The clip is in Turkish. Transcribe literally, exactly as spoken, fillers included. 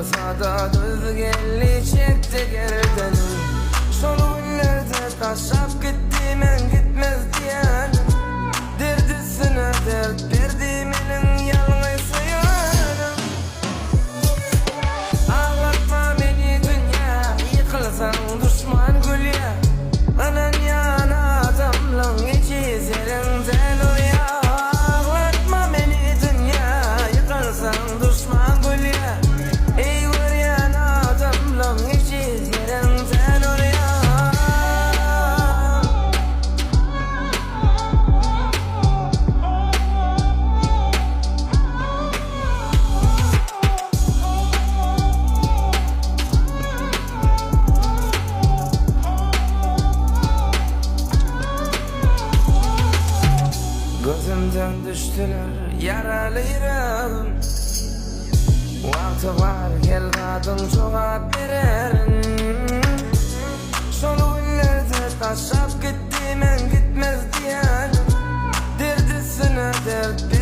Yıkılsa da düz gelli çekti gerdenim. Şol günlerde taşap gitti men gitmez diyenim. Derdisine dert verdim elin yalnız sayarım. Ağlatma beni dünya, yıkılsan düşman gül ya. Anan yana adamlığın geçiz yerinden oraya. Ağlatma beni dünya, yıkılsan düşman gül ya. Ey var yana adamlığın geçiz yerinden oraya. Gözümden düştüler yaralı yüreğim. Vakti var gel kadın cevap vererim. Şol günlerde taşap gitti men gitmez diyenim. Derdisine dert